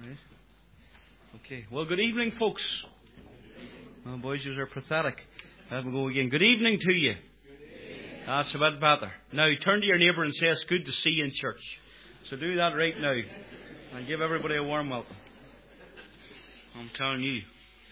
Right. Okay. Well, good evening, folks. Well, boys, you are pathetic. Let me go again. Good evening to you. That's a bit better. Now, turn to your neighbour and say, it's good to see you in church. So do that right now. And give everybody a warm welcome. I'm telling you.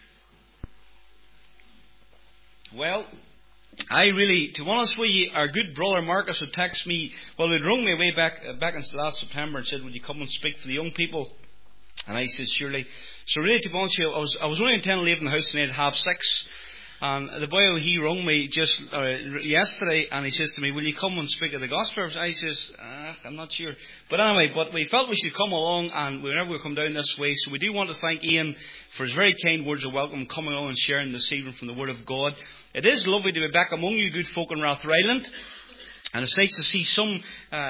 Well, to be honest with you, our good brother Marcus had texted me, he'd rung me way back in last September and said, would you come and speak for the young people? And I said, surely. So really, to be honest with you, I was only intending leaving the house tonight at 6:30. And the boy, he rung me just yesterday, and he says to me, will you come and speak at the gospel? I says, I'm not sure. But anyway, we felt we should come along, and whenever we come down this way. So we do want to thank Ian for his very kind words of welcome, coming along and sharing this evening from the Word of God. It is lovely to be back among you good folk in Rathryland. And it's nice to see some,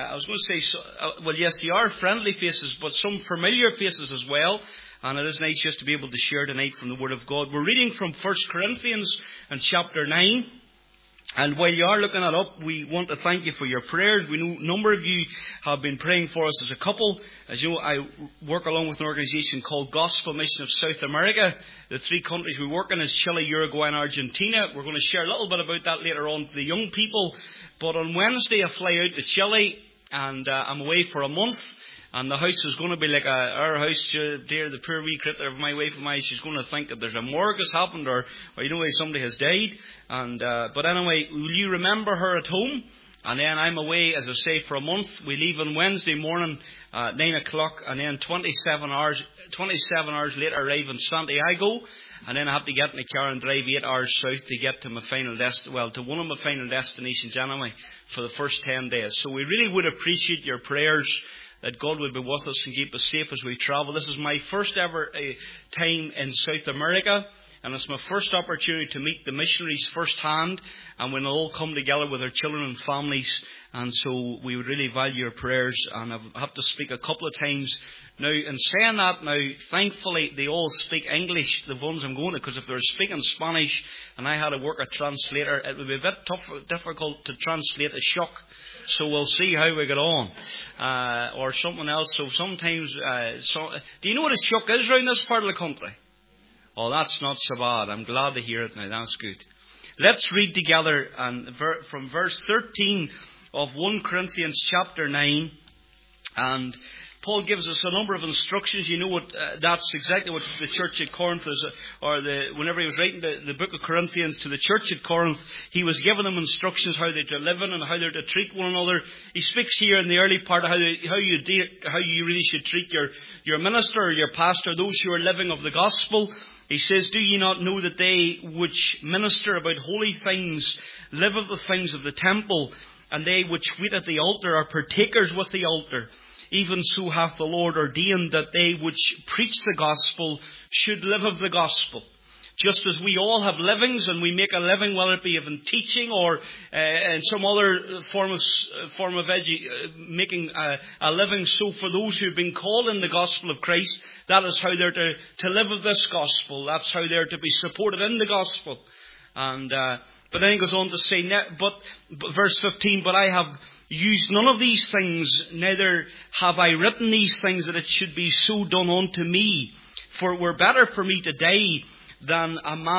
yes, they are friendly faces, but some familiar faces as well. And it is nice just to be able to share tonight from the Word of God. We're reading from 1 Corinthians and chapter 9. And while you are looking that up, we want to thank you for your prayers. We know a number of you have been praying for us as a couple. As you know, I work along with an organisation called Gospel Mission of South America. The 3 countries we work in is Chile, Uruguay and Argentina. We're going to share a little bit about that later on to the young people. But on Wednesday I fly out to Chile and I'm away for a month. And the house is going to be like our house, dear, the poor wee critter of my wife and I. She's going to think that there's a morgue has happened or somebody has died. And but anyway, will you remember her at home? And then I'm away, as I say, for a month. We leave on Wednesday morning at 9 o'clock, and then 27 hours later arrive in Santiago. And then I have to get in the car and drive 8 hours south to get to my to one of my final destinations anyway, for the first 10 days. So we really would appreciate your prayers, that God would be with us and keep us safe as we travel. This is my first ever time in South America, and it's my first opportunity to meet the missionaries firsthand, and when they'll all come together with their children and families. And so we would really value your prayers, and I have to speak a couple of times. Now, in saying that now, thankfully they all speak English, the ones I'm going to, because if they were speaking Spanish and I had to work a translator, it would be a bit difficult to translate a shuck. So we'll see how we get on. Or something else. So sometimes, do you know what a shuck is around this part of the country? Oh, that's not so bad. I'm glad to hear it now. That's good. Let's read together from verse 13 of 1 Corinthians chapter 9. And Paul gives us a number of instructions. You know what? That's exactly what the church at Corinth is, whenever he was writing the book of Corinthians to the church at Corinth, he was giving them instructions how they're to live in and how they're to treat one another. He speaks here in the early part of how you really should treat your minister or your pastor, those who are living of the gospel. He says, do ye not know that they which minister about holy things live of the things of the temple, and they which wait at the altar are partakers with the altar? Even so hath the Lord ordained that they which preach the gospel should live of the gospel. Just as we all have livings and we make a living, whether it be in teaching or in some other form of making a living. So for those who have been called in the gospel of Christ, that is how they're to live of this gospel. That's how they're to be supported in the gospel. And but then he goes on to say, but verse 15, but I have used none of these things, neither have I written these things that it should be so done unto me. For it were better for me to die than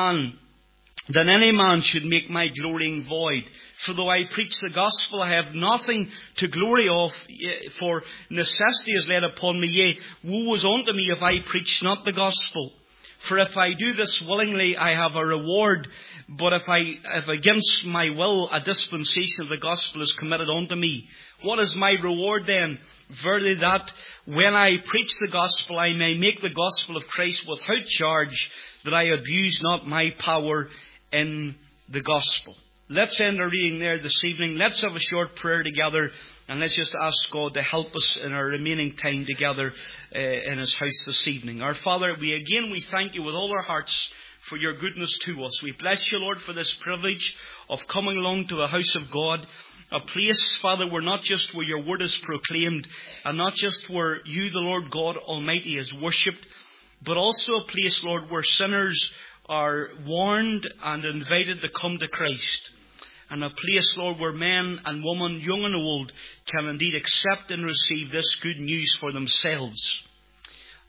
any man should make my glorying void. For though I preach the gospel, I have nothing to glory of, for necessity is laid upon me. Yea, woe is unto me if I preach not the gospel. For if I do this willingly, I have a reward. But if against my will a dispensation of the gospel is committed unto me, what is my reward then? Verily that when I preach the gospel, I may make the gospel of Christ without charge, that I abuse not my power in the gospel. Let's end our reading there this evening. Let's have a short prayer together, and let's just ask God to help us in our remaining time together in His house this evening. Our Father, we thank You with all our hearts for Your goodness to us. We bless You, Lord, for this privilege of coming along to the house of God. A place, Father, where not just where Your word is proclaimed, and not just where You, the Lord God Almighty, is worshipped, but also a place, Lord, where sinners are warned and invited to come to Christ. And a place, Lord, where men and women, young and old, can indeed accept and receive this good news for themselves.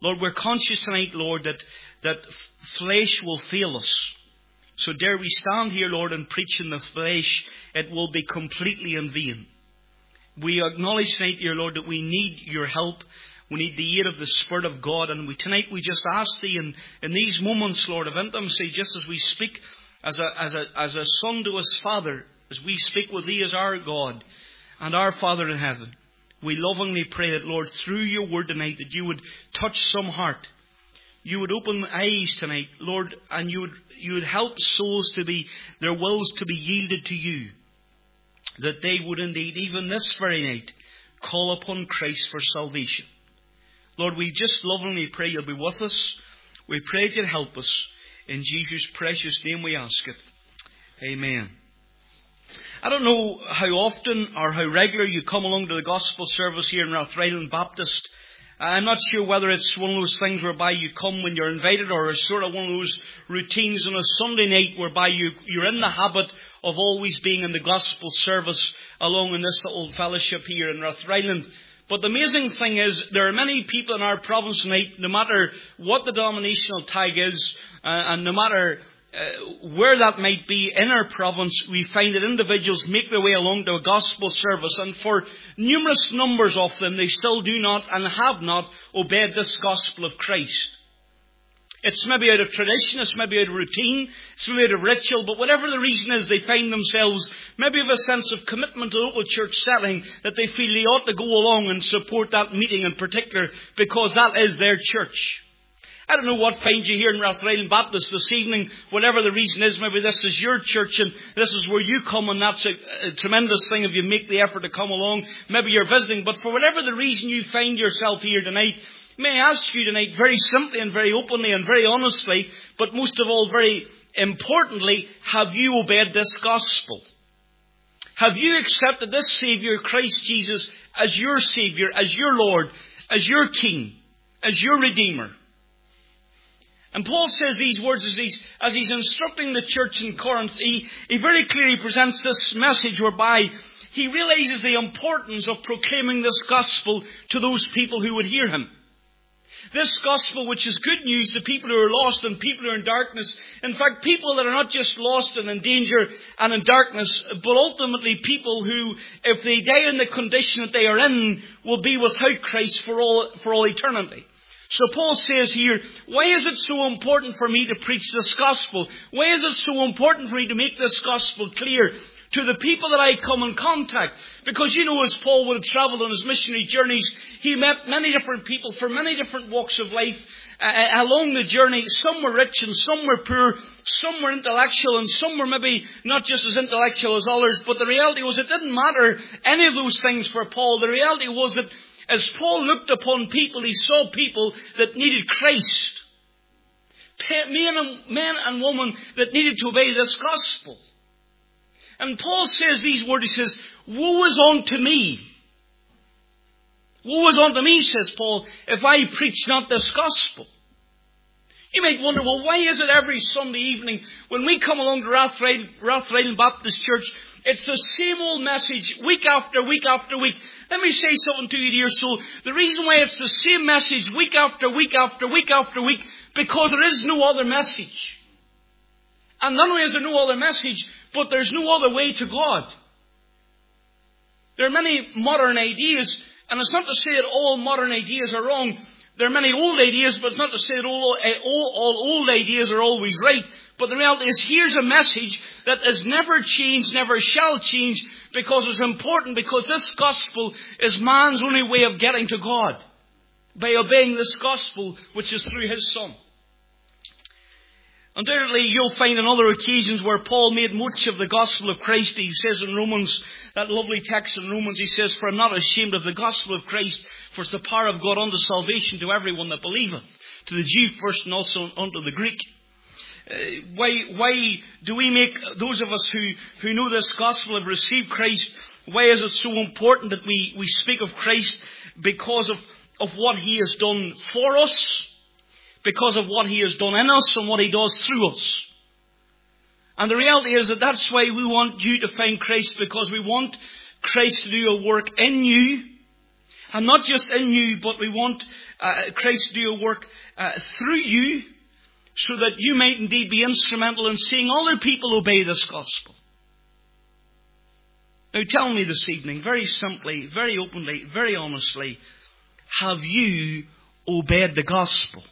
Lord, we're conscious tonight, Lord, that flesh will fail us. So dare we stand here, Lord, and preach in the flesh, it will be completely in vain. We acknowledge tonight, dear Lord, that we need your help. We need the aid of the Spirit of God. And tonight we just ask Thee in these moments, Lord, of intimacy, just as we speak as a son to his Father, as we speak with Thee as our God and our Father in heaven, we lovingly pray that, Lord, through your word tonight, that you would touch some heart. You would open eyes tonight, Lord, and you would help souls their wills to be yielded to you. That they would indeed, even this very night, call upon Christ for salvation. Lord, we just lovingly pray you'll be with us. We pray you'll help us. In Jesus' precious name we ask it. Amen. I don't know how often or how regular you come along to the gospel service here in Rathryland Baptist. I'm not sure whether it's one of those things whereby you come when you're invited, or it's sort of one of those routines on a Sunday night whereby you're in the habit of always being in the gospel service along in this little fellowship here in Rathryland. But the amazing thing is, there are many people in our province tonight, no matter what the denominational tag is, and no matter where that might be in our province, we find that individuals make their way along to a gospel service, and for numerous numbers of them, they still do not and have not obeyed this gospel of Christ. It's maybe out of tradition, it's maybe out of routine, it's maybe out of ritual, but whatever the reason is, they find themselves maybe with a sense of commitment to the local church setting that they feel they ought to go along and support that meeting in particular because that is their church. I don't know what finds you here in Rathryland Baptist this evening, whatever the reason is. Maybe this is your church and this is where you come, and that's a tremendous thing if you make the effort to come along. Maybe you're visiting, but for whatever the reason you find yourself here tonight, may I ask you tonight very simply and very openly and very honestly, but most of all very importantly, have you obeyed this gospel? Have you accepted this Saviour, Christ Jesus, as your Saviour, as your Lord, as your King, as your Redeemer? And Paul says these words as he's instructing the church in Corinth. He very clearly presents this message whereby he realizes the importance of proclaiming this gospel to those people who would hear him. This gospel, which is good news to people who are lost and people who are in darkness. In fact, people that are not just lost and in danger and in darkness, but ultimately people who, if they die in the condition that they are in, will be without Christ for all eternity. So Paul says here, why is it so important for me to preach this gospel? Why is it so important for me to make this gospel clear to the people that I come in contact? Because you know, as Paul would have travelled on his missionary journeys, he met many different people from many different walks of life along the journey. Some were rich and some were poor, some were intellectual and some were maybe not just as intellectual as others. But the reality was it didn't matter any of those things for Paul. The reality was that as Paul looked upon people, he saw people that needed Christ. Men and women that needed to obey this gospel. And Paul says these words, he says, woe is unto me. Woe is unto me, says Paul, if I preach not this gospel. You might wonder, well, why is it every Sunday evening when we come along to Rathryland Baptist Church, it's the same old message week after week after week? Let me say something to you, dear soul. The reason why it's the same message week after week after week after week, because there is no other message. And not only is there no other message, but there's no other way to God. There are many modern ideas, and it's not to say that all modern ideas are wrong. There are many old ideas, but it's not to say that all old ideas are always right. But the reality is, here's a message that has never changed, never shall change, because it's important, because this gospel is man's only way of getting to God, by obeying this gospel, which is through his Son. Undoubtedly, you'll find on other occasions where Paul made much of the gospel of Christ. He says in Romans, that lovely text in Romans, he says, for I'm not ashamed of the gospel of Christ, for it's the power of God unto salvation to everyone that believeth, to the Jew first and also unto the Greek. Why do we make, those of us who know this gospel, have received Christ, why is it so important that we speak of Christ? Because of what he has done for us, because of what he has done in us and what he does through us. And the reality is that that's why we want you to find Christ, because we want Christ to do a work in you. And not just in you, but we want Christ to do a work through you, so that you might indeed be instrumental in seeing other people obey this gospel. Now tell me this evening, very simply, very openly, very honestly, have you obeyed the gospel?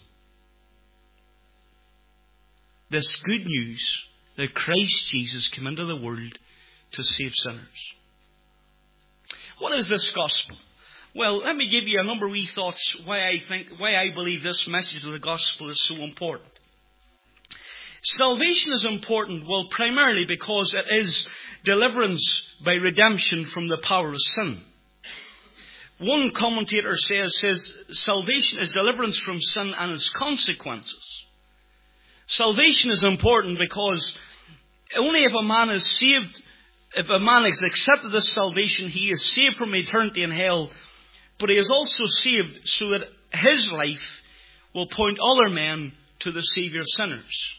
This good news that Christ Jesus came into the world to save sinners. What is this gospel? Well, let me give you a number of wee thoughts why I believe this message of the gospel is so important. Salvation is important, well, primarily because it is deliverance by redemption from the power of sin. One commentator says salvation is deliverance from sin and its consequences. Salvation is important because only if a man is saved, if a man has accepted this salvation, he is saved from eternity in hell, but he is also saved so that his life will point other men to the Saviour of sinners.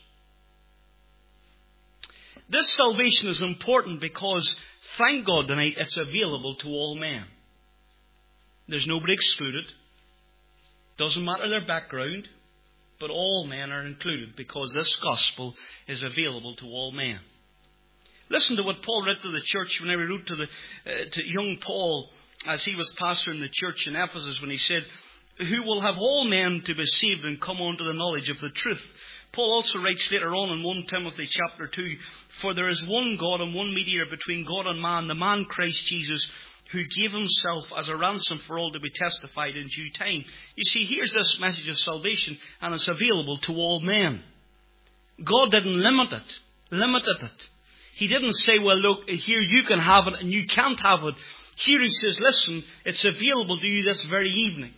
This salvation is important because, thank God tonight, it's available to all men. There's nobody excluded. Doesn't matter their background, but all men are included because this gospel is available to all men. Listen to what Paul wrote to the church whenever he wrote to young Paul as he was pastoring the church in Ephesus, when he said, "Who will have all men to be saved and come unto the knowledge of the truth." Paul also writes later on in 1 Timothy chapter 2, "For there is one God and one mediator between God and man, the man Christ Jesus, who gave himself as a ransom for all to be testified in due time." You see, here's this message of salvation, and it's available to all men. God didn't limited it. He didn't say, well, look, here you can have it and you can't have it. Here he says, listen, it's available to you this very evening.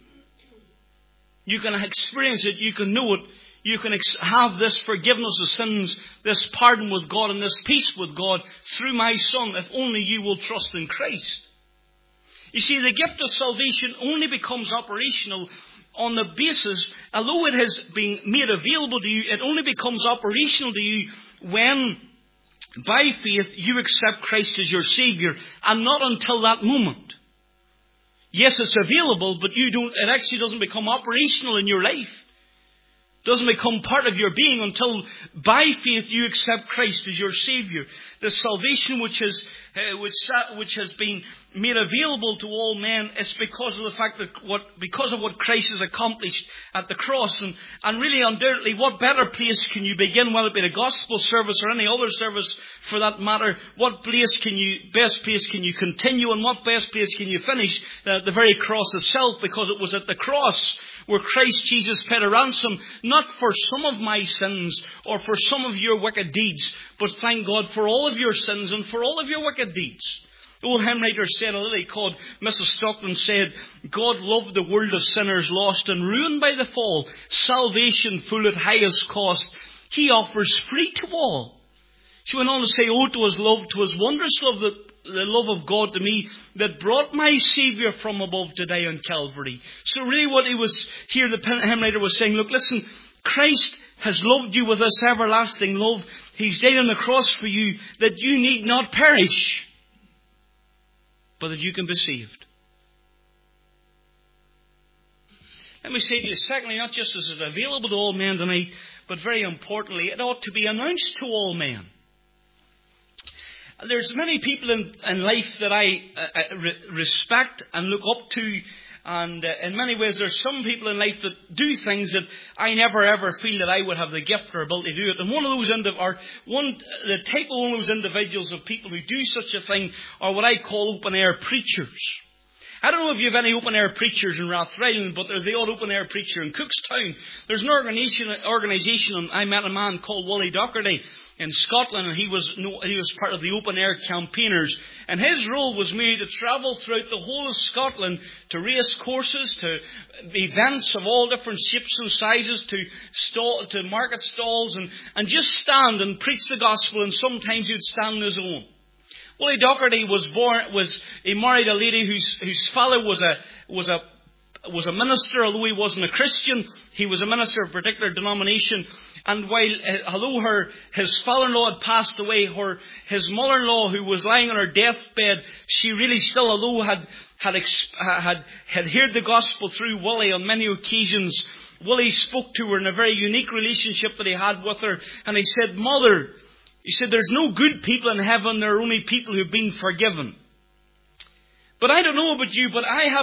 You can experience it, you can know it, you can have this forgiveness of sins, this pardon with God and this peace with God through my Son, if only you will trust in Christ. You see, the gift of salvation only becomes operational on the basis, although it has been made available to you, it only becomes operational to you when, by faith, you accept Christ as your Saviour, and not until that moment. Yes, it's available, but it actually doesn't become operational in your life. Doesn't become part of your being until by faith you accept Christ as your Saviour. The salvation which has been made available to all men is because of the fact that because of what Christ has accomplished at the cross. And really, undoubtedly, what better place can you begin, whether it be the gospel service or any other service for that matter? What best place can you continue, and what best place can you finish than at the very cross itself? Because it was at the cross where Christ Jesus paid a ransom, not for some of my sins or for some of your wicked deeds, but thank God for all of your sins and for all of your wicked deeds. The old hymn writer said, a lady called Mrs. Stockton said, "God loved the world of sinners lost and ruined by the fall. Salvation full at highest cost, He offers free to all." She went on to say, "Oh, 'twas love, 'twas wondrous love, the love of God to me that brought my Saviour from above to die on Calvary." So really what he was here, the hymn writer was saying, look, listen, Christ has loved you with this everlasting love. He's died on the cross for you that you need not perish, but that you can be saved. Let me say to you, secondly, not just is it available to all men tonight, but very importantly, it ought to be announced to all men. There's many people in life that I respect and look up to, and in many ways there's some people in life that do things that I never ever feel that I would have the gift or ability to do it. And the type of one of those individuals of people who do such a thing are what I call open air preachers. I don't know if you have any open air preachers in Rathrilland, but there's the odd open air preacher in Cookstown. There's an organisation, and I met a man called Wally Docherty in Scotland, and he was part of the open air campaigners. And his role was merely to travel throughout the whole of Scotland to race courses, to events of all different shapes and sizes, to market stalls, and just stand and preach the gospel. And sometimes he'd stand on his own. Wally Docherty he married a lady whose father was was a minister, although he wasn't a Christian. He was a minister of a particular denomination. And although his father-in-law had passed away, his mother-in-law, who was lying on her deathbed, she really still, although had heard the gospel through Willie on many occasions, Willie spoke to her in a very unique relationship that he had with her. And he said, "Mother," he said, "there's no good people in heaven. There are only people who've been forgiven." But I don't know about you, but I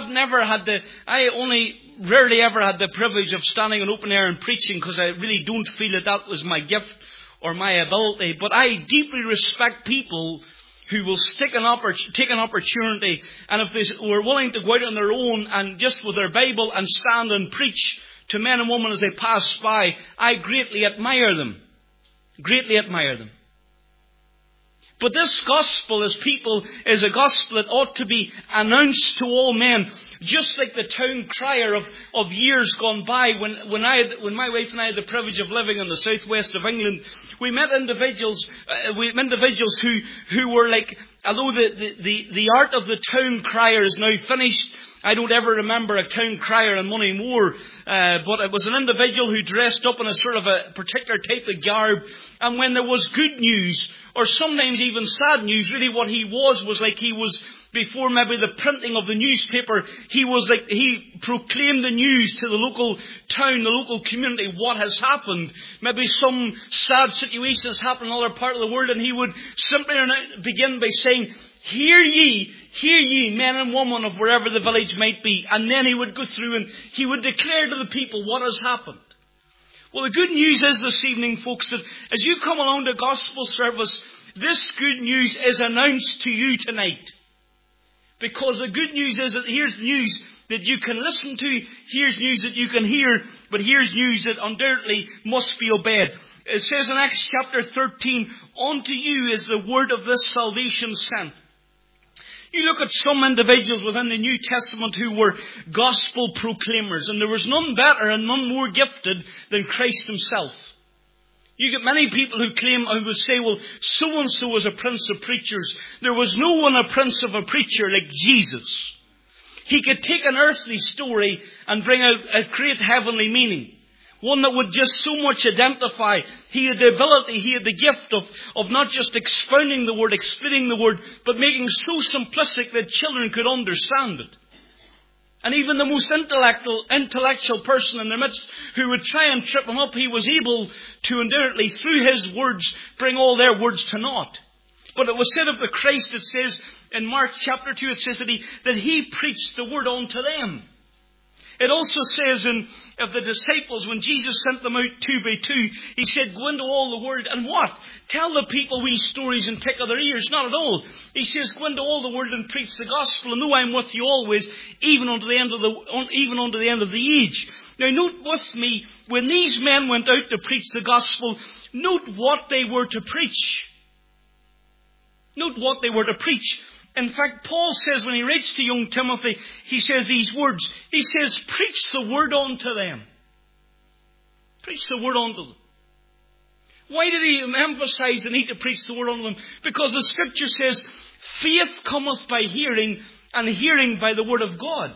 only rarely ever had the privilege of standing in open air and preaching, because I really don't feel that was my gift or my ability. But I deeply respect people who will take an opportunity, and if they were willing to go out on their own and just with their Bible and stand and preach to men and women as they pass by. I greatly admire them. Greatly admire them. But this gospel is a gospel that ought to be announced to all men, just like the town crier of years gone by. When my wife and I had the privilege of living in the southwest of England, we met individuals who were like, although the art of the town crier is now finished, I don't ever remember a town crier in Moneymore, but it was an individual who dressed up in a sort of a particular type of garb, and when there was good news, or sometimes even sad news, really what he was like he was, before maybe the printing of the newspaper, he proclaimed the news to the local town, the local community, what has happened. Maybe some sad situation has happened in another part of the world, and he would simply begin by saying, Hear ye, men and women of wherever the village might be. And then he would go through and he would declare to the people what has happened. Well, the good news is this evening, folks, that as you come along to gospel service, this good news is announced to you tonight. Because the good news is that here's news that you can listen to, here's news that you can hear, but here's news that undoubtedly must be obeyed. It says in Acts chapter 13, Unto you is the word of this salvation sent. You look at some individuals within the New Testament who were gospel proclaimers, and there was none better and none more gifted than Christ himself. You get many people who claim, who would say, well, so-and-so was a prince of preachers. There was no one a prince of a preacher like Jesus. He could take an earthly story and bring out a great heavenly meaning. One that would just so much identify. He had the ability, he had the gift of not just expounding the word, explaining the word, but making so simplistic that children could understand it. And even the most intellectual person in their midst who would try and trip him up, he was able to undoubtedly, through his words, bring all their words to naught. But it was said of the Christ, it says in Mark chapter 2, it says that he preached the word unto them. It also says of the disciples, when Jesus sent them out 2 by 2, he said, go into all the world and what? Tell the people wee stories and tickle their ears. Not at all. He says, go into all the world and preach the gospel, and know I'm with you always, even unto the end of the age. Now note with me, when these men went out to preach the gospel, note what they were to preach. Note what they were to preach. In fact, Paul says when he writes to young Timothy, he says these words. He says, preach the word unto them. Preach the word unto them. Why did he emphasize the need to preach the word unto them? Because the scripture says, faith cometh by hearing, and hearing by the word of God.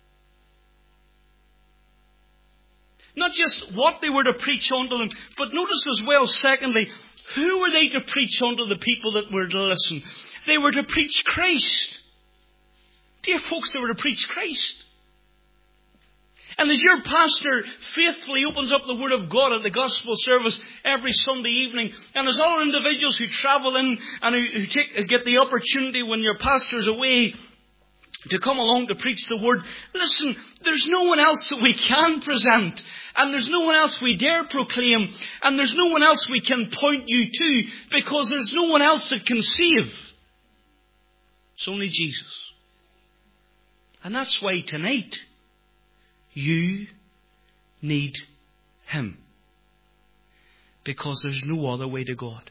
Not just what they were to preach unto them, but notice as well, secondly, who were they to preach unto the people that were to listen? They were to preach Christ. Dear folks, they were to preach Christ. And as your pastor faithfully opens up the Word of God at the gospel service every Sunday evening, and as other individuals who travel in and who get the opportunity when your pastor's away to come along to preach the Word, listen, there's no one else that we can present, and there's no one else we dare proclaim, and there's no one else we can point you to, because there's no one else that can save. It's only Jesus. And that's why tonight you need Him. Because there's no other way to God.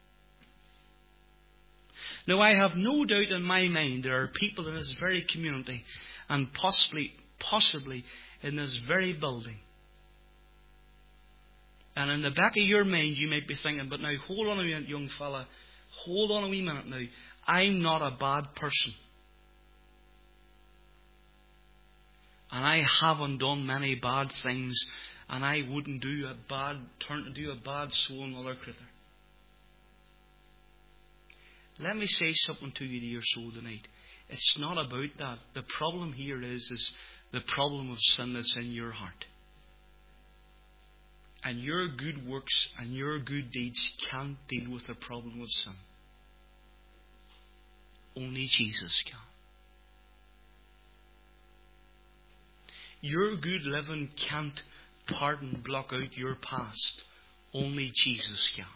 Now I have no doubt in my mind there are people in this very community and possibly in this very building. And in the back of your mind you might be thinking, but now hold on a minute, young fella. Hold on a wee minute now. I'm not a bad person. and I haven't done many bad things, and I wouldn't turn to do a bad soul another critter. Let me say something to you, to your soul tonight. It's not about that. The problem here is the problem of sin that's in your heart. And your good works and your good deeds can't deal with the problem of sin. Only Jesus can. Your good living can't block out your past. Only Jesus can.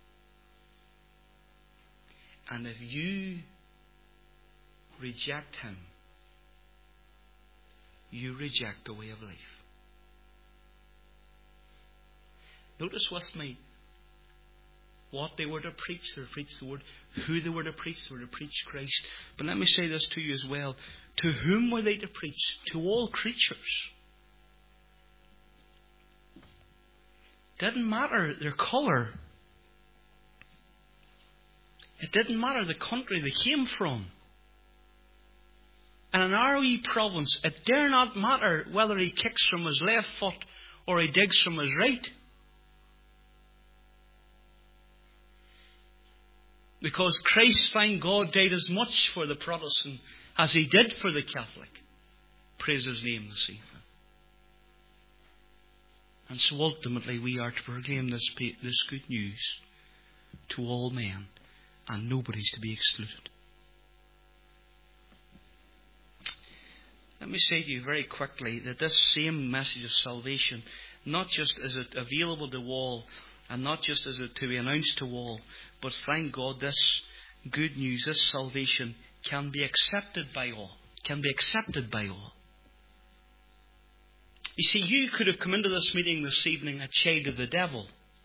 And if you reject Him, you reject the way of life. Notice with me what they were to preach. They were to preach the Word. Who they were to preach. They were to preach Christ. But let me say this to you as well. To whom were they to preach? To all creatures. It didn't matter their colour. It didn't matter the country they came from. And in our wee province, it dare not matter whether he kicks from his left foot or he digs from his right. Because Christ, thank God, died as much for the Protestant as He did for the Catholic. Praise His name this evening. And so ultimately we are to proclaim this good news to all men, and nobody's to be excluded. Let me say to you very quickly that this same message of salvation, not just is it available to all, and not just is it to be announced to all, but thank God this good news, this salvation can be accepted by all. Can be accepted by all. You see, you could have come into this meeting this evening a child of the devil.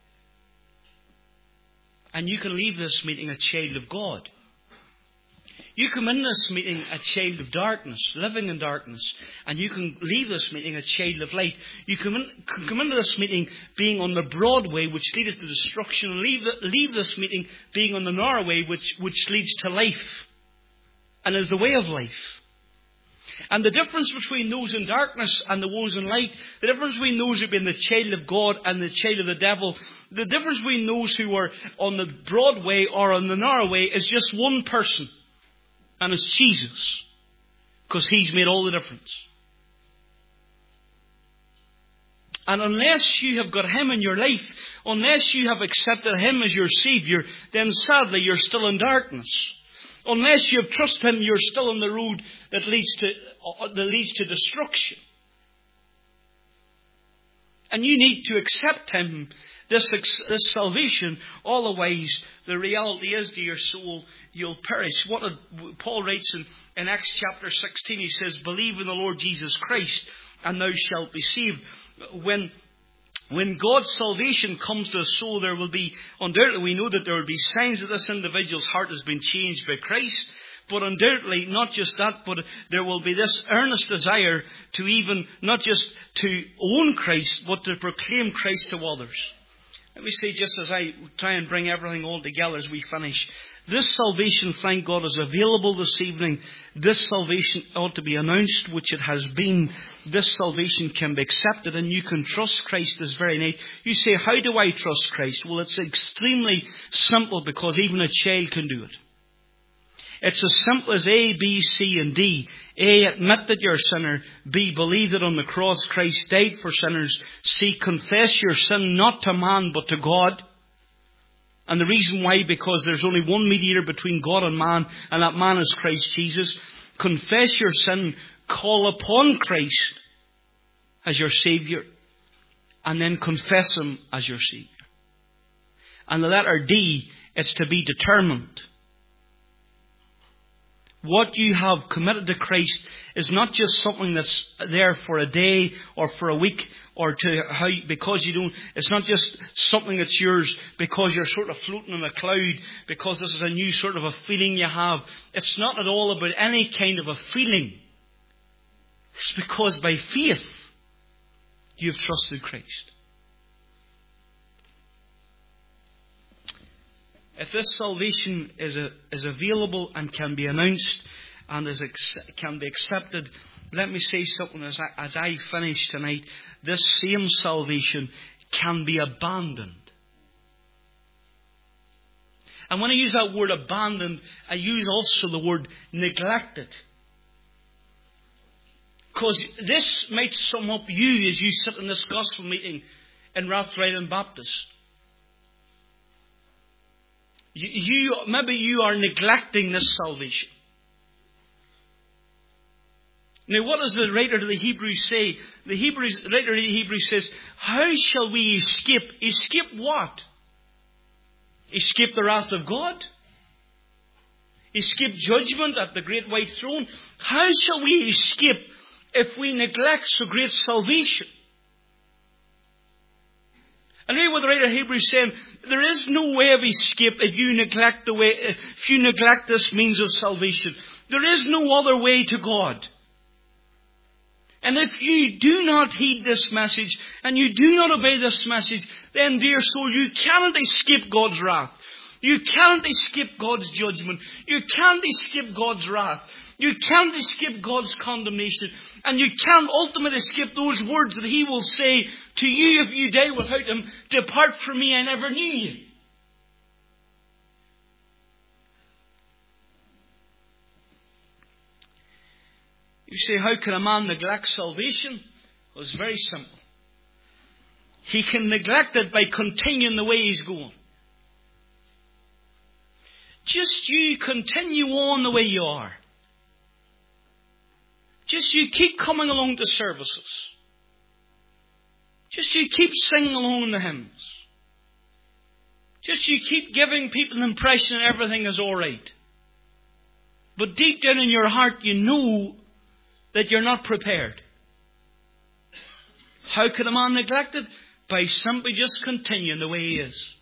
And you can leave this meeting a child of God. You come in this meeting a child of darkness, living in darkness, and you can leave this meeting a child of light. You come into this meeting being on the broad way which leadeth to destruction, and leave this meeting being on the narrow way which leads to life, and is the way of life. And the difference between those in darkness and the those in light, the difference between those who have been the child of God and the child of the devil, the difference between those who are on the broad way or on the narrow way is just one person. And it's Jesus. Because He's made all the difference. And unless you have got Him in your life, unless you have accepted Him as your Saviour, then sadly you're still in darkness. Unless you have trusted Him, you're still on the road that leads to destruction. And you need to accept Him, this salvation. Otherwise, the reality is to your soul, you'll perish. What Paul writes in Acts chapter 16, he says, "Believe in the Lord Jesus Christ, and thou shalt be saved." When God's salvation comes to a soul, there will be, undoubtedly we know that there will be signs that this individual's heart has been changed by Christ. But undoubtedly, not just that, but there will be this earnest desire to even, not just to own Christ, but to proclaim Christ to others. Let me say, just as I try and bring everything all together as we finish, this salvation, thank God, is available this evening. This salvation ought to be announced, which it has been. This salvation can be accepted, and you can trust Christ this very night. You say, how do I trust Christ? Well, it's extremely simple, because even a child can do it. It's as simple as A, B, C, and D. A, admit that you're a sinner. B, believe that on the cross Christ died for sinners. C, confess your sin not to man but to God. And the reason why, because there's only one mediator between God and man, and that man is Christ Jesus. Confess your sin, call upon Christ as your Saviour, and then confess Him as your Saviour. And the letter D, it's to be determined. What you have committed to Christ is not just something that's there for a day or for a week or because you don't. It's not just something that's yours because you're sort of floating on a cloud, because this is a new sort of a feeling you have. It's not at all about any kind of a feeling. It's because by faith you have trusted Christ. If this salvation is available and can be announced and can be accepted, let me say something as I finish tonight. This same salvation can be abandoned. And when I use that word abandoned, I use also the word neglected. Because this might sum up you as you sit in this gospel meeting in Rathryland Baptist. Maybe you are neglecting this salvation. Now, what does the writer to the Hebrews say? The writer to the Hebrews says, how shall we escape? Escape what? Escape the wrath of God? Escape judgment at the great white throne? How shall we escape if we neglect so great salvation? And read what the writer of Hebrews is saying. There is no way of escape if you neglect this means of salvation. There is no other way to God. And if you do not heed this message, and you do not obey this message, then, dear soul, you cannot escape God's wrath. You cannot escape God's judgment. You can't escape God's wrath. You can't escape God's condemnation. And you can't ultimately escape those words that He will say to you if you die without Him, depart from me, I never knew you. You say, how can a man neglect salvation? Well, it's very simple. He can neglect it by continuing the way he's going. Just you continue on the way you are. Just you keep coming along to services. Just you keep singing along the hymns. Just you keep giving people an impression that everything is all right. But deep down in your heart you know that you're not prepared. How can a man neglect it? By simply just continuing the way he is.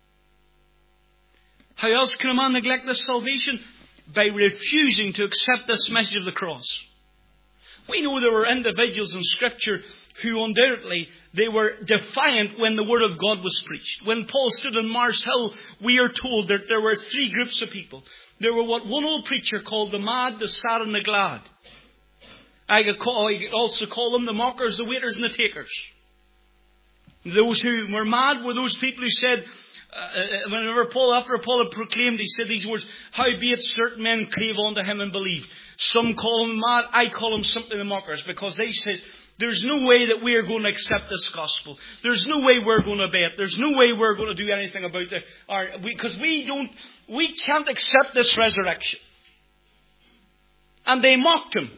How else can a man neglect this salvation? By refusing to accept this message of the cross. We know there were individuals in Scripture who undoubtedly they were defiant when the Word of God was preached. When Paul stood on Mars Hill, we are told that there were three groups of people. There were what one old preacher called the mad, the sad and the glad. I could also call them the mockers, the waiters and the takers. Those who were mad were those people who said, after Paul had proclaimed, he said these words, howbeit certain men cleave unto him and believe. Some call them mad, I call them simply the mockers, because they said, there's no way that we are going to accept this gospel. There's no way we're going to obey it. There's no way we're going to do anything about it. Because we can't accept this resurrection. And they mocked him.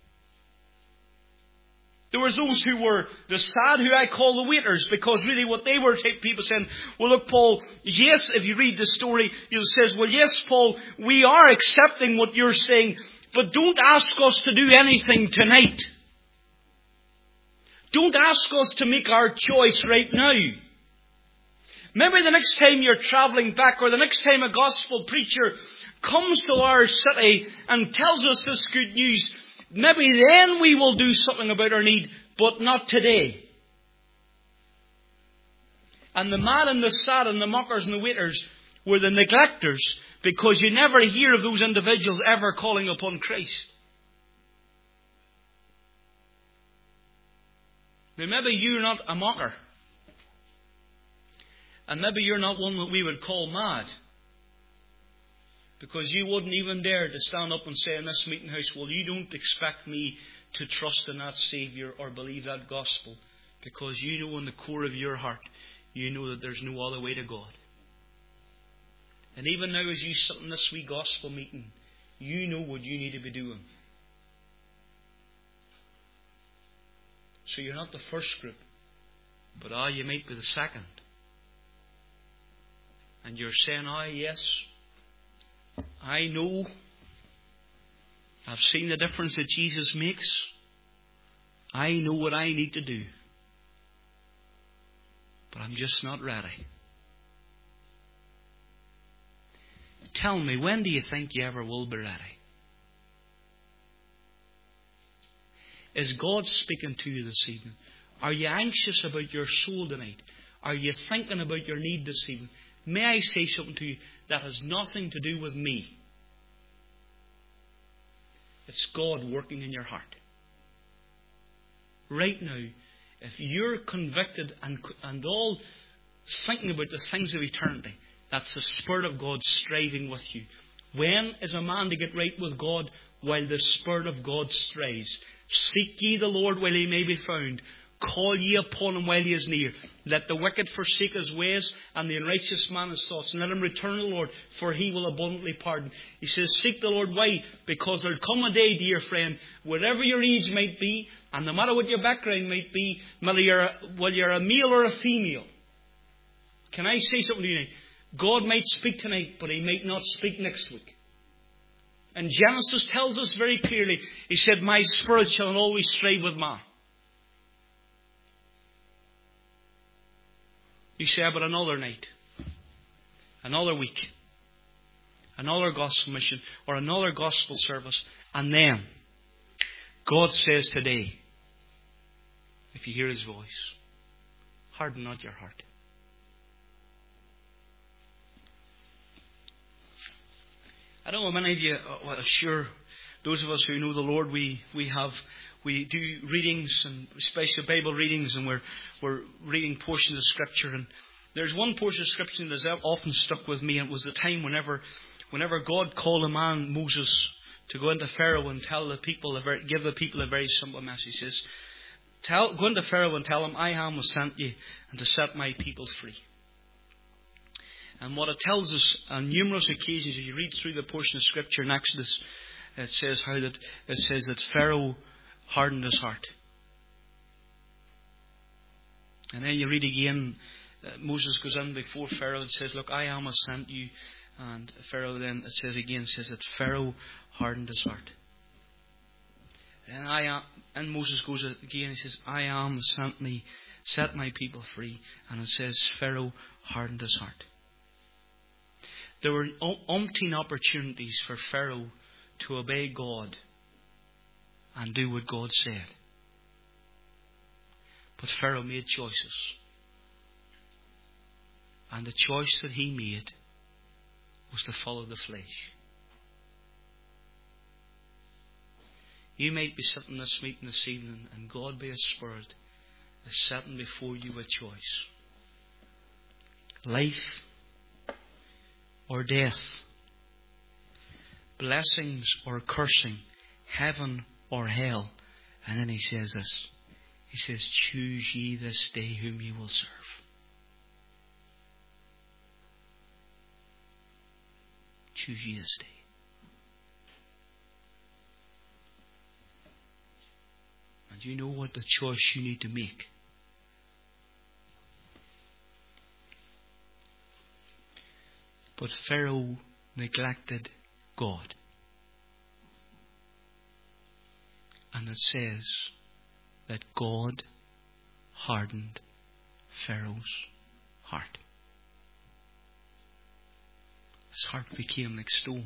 There was those who were the sad, who I call the waiters, because really what they were people saying, well look Paul, yes, if you read the story, it says, well yes Paul, we are accepting what you're saying, but don't ask us to do anything tonight. Don't ask us to make our choice right now. Maybe the next time you're travelling back, or the next time a gospel preacher comes to our city and tells us this good news, maybe then we will do something about our need, but not today. And the mad and the sad and the mockers and the waiters were the neglectors, because you never hear of those individuals ever calling upon Christ. Now maybe you're not a mocker. And maybe you're not one that we would call mad. Because you wouldn't even dare to stand up and say in this meeting house, well, you don't expect me to trust in that Saviour or believe that gospel. Because you know in the core of your heart, you know that there's no other way to God. And even now as you sit in this wee gospel meeting, you know what you need to be doing. So you're not the first group, but you might be the second. And you're saying, yes, I know. I've seen the difference that Jesus makes. I know what I need to do. But I'm just not ready. Tell me, when do you think you ever will be ready? Is God speaking to you this evening? Are you anxious about your soul tonight? Are you thinking about your need this evening? May I say something to you that has nothing to do with me? It's God working in your heart. right now, if you're convicted and all thinking about the things of eternity, that's the Spirit of God striving with you. When is a man to get right with God? While the Spirit of God strives. Seek ye the Lord while he may be found. Call ye upon him while he is near. Let the wicked forsake his ways, and the unrighteous man his thoughts. And let him return to the Lord, for he will abundantly pardon. He says, seek the Lord. Why? Because there'll come a day, dear friend, whatever your age might be, and no matter what your background might be, whether you're a male or a female. Can I say something to you tonight? God might speak tonight, but he might not speak next week. And Genesis tells us very clearly, he said, my spirit shall always strive with man. You say, but another night, another week, another gospel mission, or another gospel service, and then God says today, if you hear his voice, harden not your heart. I don't know, many of you, well, sure, those of us who know the Lord, we do readings, and especially Bible readings, and we're reading portions of Scripture. And there's one portion of Scripture that has often stuck with me, and it was the time whenever God called a man, Moses, to go into Pharaoh and tell the people, give the people a very simple message. He says, go into Pharaoh and tell him, I am has sent you, and to set my people free. And what it tells us on numerous occasions, if you read through the portion of Scripture in Exodus, it says that Pharaoh hardened his heart. And then you read again, Moses goes in before Pharaoh and says, look, I am has sent you. And Pharaoh then, it says that Pharaoh hardened his heart. And Moses goes again, he says, I am has sent me, set my people free. And it says Pharaoh hardened his heart. There were umpteen opportunities for Pharaoh to obey God and do what God said. But Pharaoh made choices. And the choice that he made was to follow the flesh. You might be sitting in this meeting this evening, and God by His Spirit is setting before you a choice. Life or death, blessings or cursing, heaven or hell. And then he says this. He says, choose ye this day whom ye will serve. Choose ye this day. And you know what the choice you need to make. But Pharaoh neglected God. And it says that God hardened Pharaoh's heart. His heart became like stone.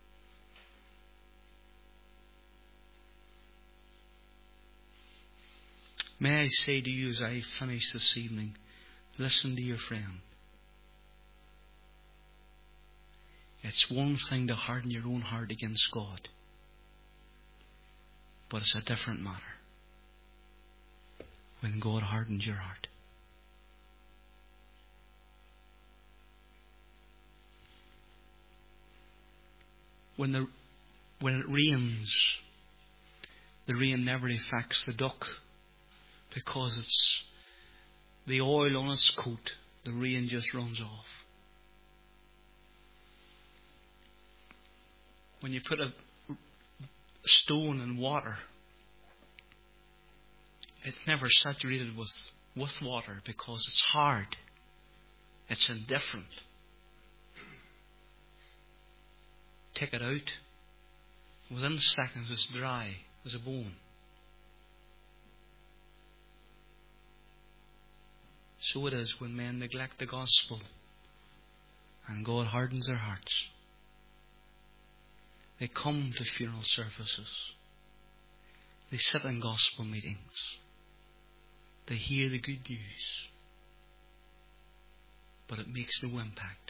May I say to you as I finish this evening, listen to your friend. It's one thing to harden your own heart against God, but it's a different matter when God hardens your heart. When it rains, the rain never affects the duck because it's the oil on its coat. The rain just runs off. When you put a stone in water, it's never saturated with water because it's hard. It's indifferent. Take it out. Within seconds it's dry as a bone. So it is when men neglect the gospel and God hardens their hearts. They come to funeral services. They sit in gospel meetings. They hear the good news. But it makes no impact.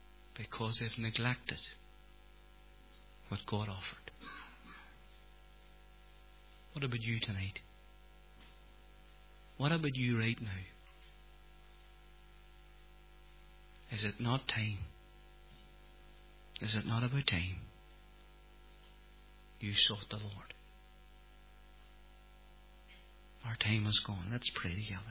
Because they've neglected what God offered. What about you tonight? What about you right now? Is it not time? Is it not about time you sought the Lord? Our time is gone. Let's pray together.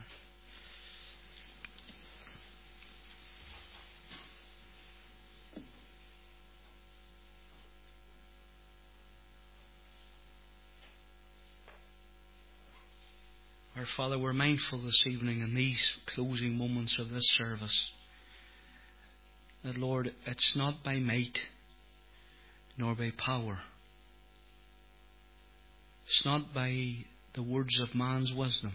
Our Father, we're mindful this evening in these closing moments of this service that, Lord, it's not by might nor by power. It's not by the words of man's wisdom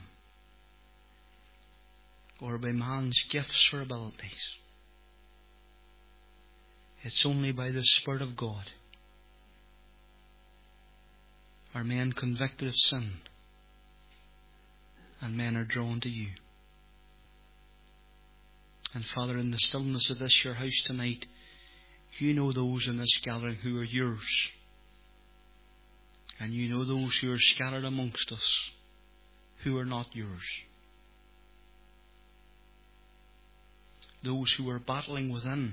or by man's gifts or abilities. It's only by the Spirit of God. Are men convicted of sin? And men are drawn to you. And Father, in the stillness of this your house tonight, you know those in this gathering who are yours. And you know those who are scattered amongst us who are not yours. Those who are battling within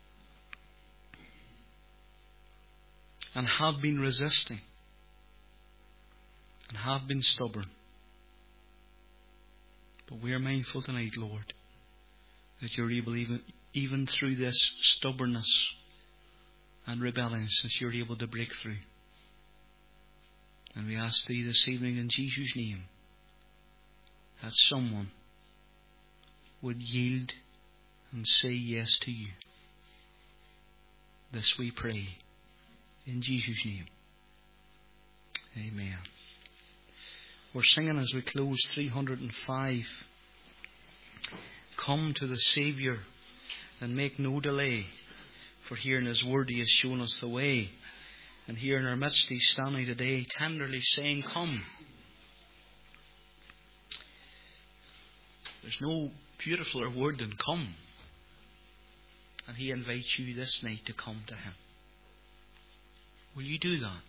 and have been resisting and have been stubborn. But we are mindful tonight, Lord, that you're able, even through this stubbornness and rebellion, since you're able to break through. And we ask Thee this evening in Jesus' name that someone would yield and say yes to you. This we pray in Jesus' name. Amen. We're singing as we close 305. Come to the Saviour and make no delay, for here in His word He has shown us the way. And here in our midst He's standing today, tenderly saying, come. There's no beautifuler word than come. And He invites you this night to come to Him. Will you do that?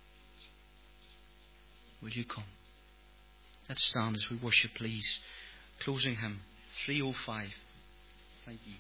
Will you come? Let's stand as we worship, please. Closing hymn 305. Thank you.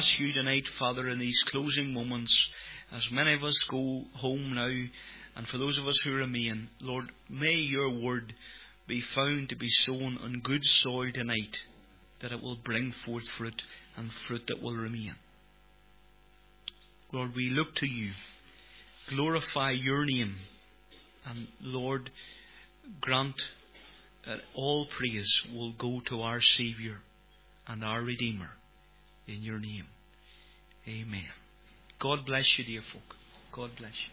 ask you tonight, Father, in these closing moments, as many of us go home now, and for those of us who remain, Lord, may your word be found to be sown on good soil tonight, that it will bring forth fruit, and fruit that will remain. Lord, we look to you. Glorify your name. And Lord, grant that all praise will go to our Saviour and our Redeemer. In your name. Amen. God bless you, dear folk. God bless you.